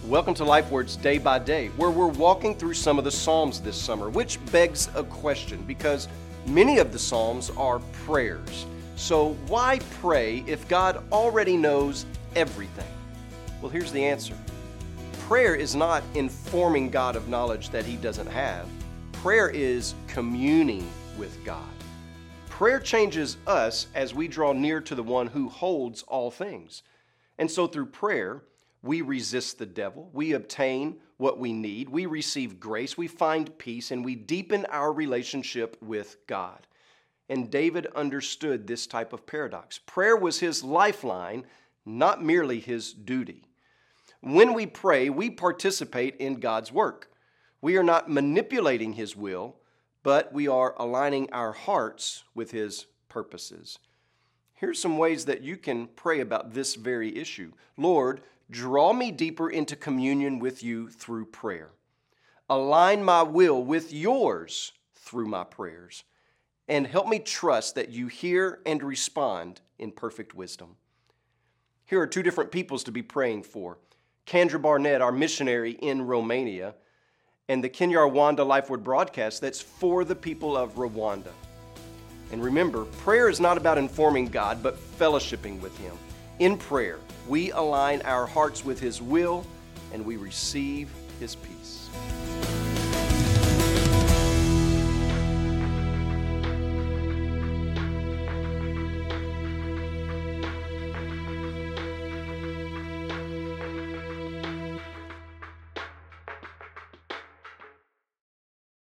Welcome to Life Words Day by Day, where we're walking through some of the Psalms this summer, which begs a question because many of the Psalms are prayers. So why pray if God already knows everything? Well, here's the answer. Prayer is not informing God of knowledge that He doesn't have. Prayer is communing with God. Prayer changes us as we draw near to the one who holds all things. And so through prayer, we resist the devil, we obtain what we need, we receive grace, we find peace, and we deepen our relationship with God. And David understood this type of paradox. Prayer was his lifeline, not merely his duty. When we pray, we participate in God's work. We are not manipulating His will, but we are aligning our hearts with His purposes. Here's some ways that you can pray about this very issue. Lord, draw me deeper into communion with you through prayer. Align my will with yours through my prayers. And help me trust that you hear and respond in perfect wisdom. Here are two different peoples to be praying for. Kendra Barnett, our missionary in Romania, and the Kinyarwanda Life Word broadcast that's for the people of Rwanda. And remember, prayer is not about informing God, but fellowshipping with Him. In prayer, we align our hearts with His will, and we receive His peace.